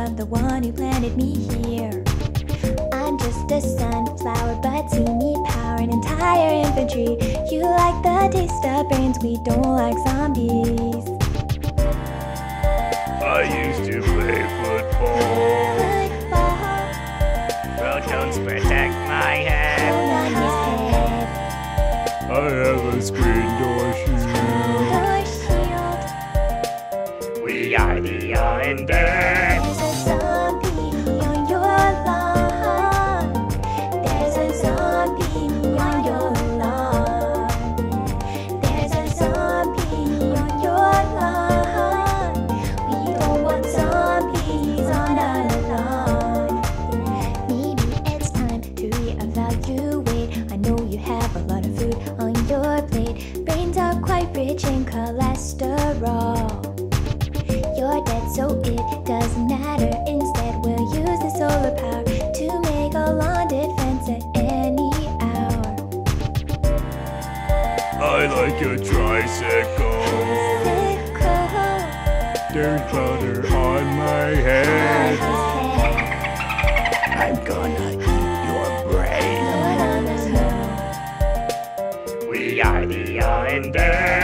of the one who planted me here. I'm just a sunflower, but see me power an entire infantry. You like the taste of brains, we don't like zombies. I used to play football. Protons protect my head. I have a screen door shield. We are the undead. There's a zombie on your lawn. There's a zombie on your lawn. There's a zombie on your lawn. We don't want zombies on our lawn. Maybe it's time to reevaluate. I know you have a lot of food on your plate. Brains are quite rich in cholesterol. You're dead, so it doesn't matter. Instead, we'll use the solar power to make a lawn defense at any hour. I like a tricycle. There's butter on my head. I'm gonna eat your brain. We are the undead.